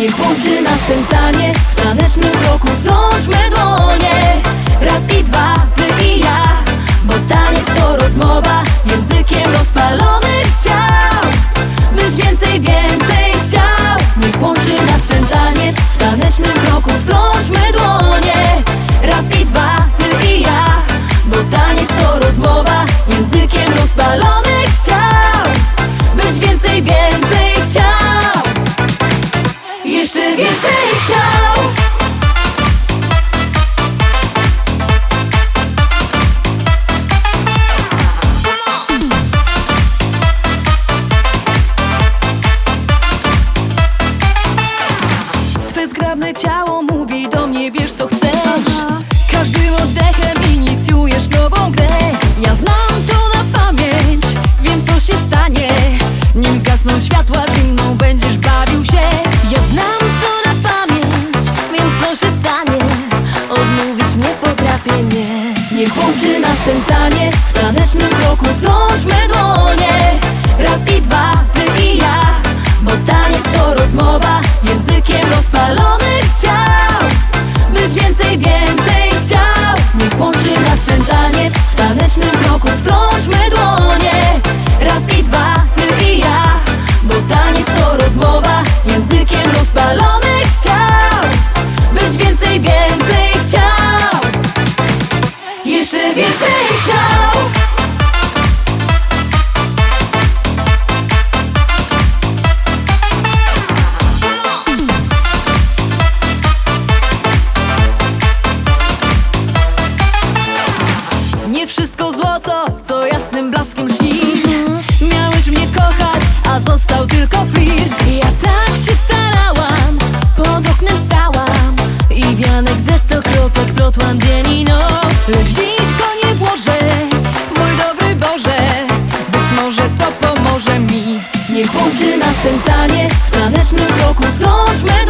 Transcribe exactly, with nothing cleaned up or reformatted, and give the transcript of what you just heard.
Niech łączy nas ten taniec, w tanecznym kroku splączmy dłonie. Raz i dwa, ty i ja, bo taniec to rozmowa językiem rozpalonych ciał. Byś więcej, więcej chciał. Niech łączy nas ten taniec, w tanecznym kroku splączmy dłonie. Raz i dwa, ty i ja, bo taniec to rozmowa językiem rozpalonych ciał. Byś więcej, więcej chciał. Jeszcze więcej chciał. Twe zgrabne ciało mówi do mnie, wiesz co chcesz. Każdym oddechem inicjujesz nową grę. Ja znam to na pamięć, wiem co się stanie. Nim zgasną światła, z inną będziesz bawił się. Ja znam to na pamięć, wiem co się stanie. Odmówić nie potrafię, nie. Niech łączy nas ten taniec, w tanecznym kroku splączmy dłonie. Raz i dwa, ty i ja, bo taniec to rozmowa językiem rozpalonych ciał. Byś więcej, więcej chciał. Niech łączy nas ten taniec, w tanecznym kroku splączmy dłonie. Raz i dwa, ty i ja, bo taniec to rozmowa językiem rozpalonych ciał. Byś więcej, więcej chciał. Jeszcze więcej chciał. Nie wszystko złoto, co jasnym blaskiem lśni. Miałeś mnie kochać, a został tylko flirt. Ja tak się starałam, pod oknem stałam i wianek ze stokrotek plotłam dzień i noc. Lecz dziś go nie włożę, mój dobry Boże. Być może to pomoże mi. Niech łączy nas ten taniec, w tanecznym kroku splączmy